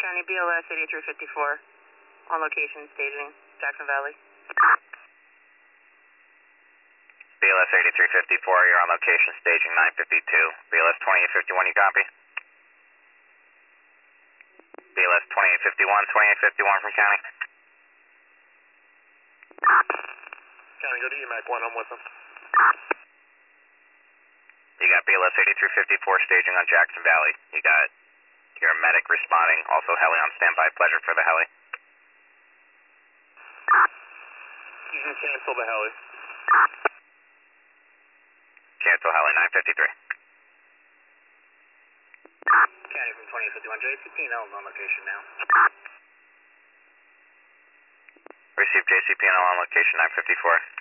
County, BLS 8354, on location staging, Jackson Valley. BLS 8354, you're on location staging 952. BLS 2851, you copy? BLS 2851 from County. County, go to EMAC 1, I'm with them. You got BLS 8354 staging on Jackson Valley. You got your medic responding, also heli on standby. Pleasure for the heli. You can cancel the heli. Cancel heli 953. County from 2851, JCP&L on location now. Receive JCP&L on location 954.